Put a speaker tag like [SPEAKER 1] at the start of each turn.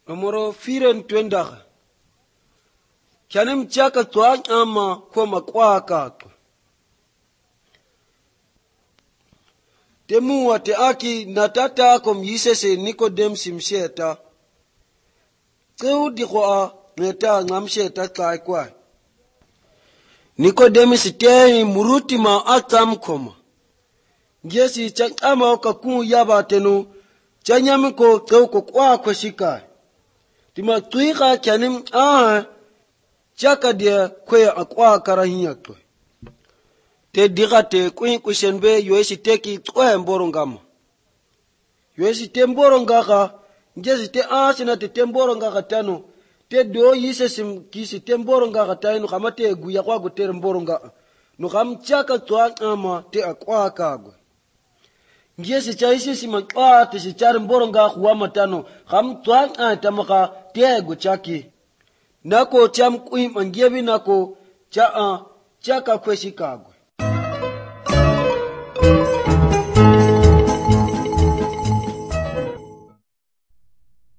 [SPEAKER 1] Amoro firen twendaga. Kyanim chaka twa ama kwa makwaka. Temu wate aki natata kom yisese Nikodem simsheta. Keu dikwa neta ngamsheta kai kwa. Nikodem sitei muruti ma atam koma. Ngesi chakama okaku yaba tenu. Chanyami ko keu ko kwa shikai. Tima tuika kyanim chaka dia kwe akwa karahinya kwe. Te digate kwe kushenbe yoesi teki kwe mborongama. Yoesi te mborongaka, njesi te asina te mborongaka tano. Te do yise kisi te mborongaka tano kama te guya kwa gutere mborongaka. Nukam chaka tuwa ama te akwa kagwe. Njesi cha isi simakwa te si chari mborongaka wama tano. Kam tuwa tamaka te gu chaki. Nako cham kui mangyebi nako chaka kwe shikagwe.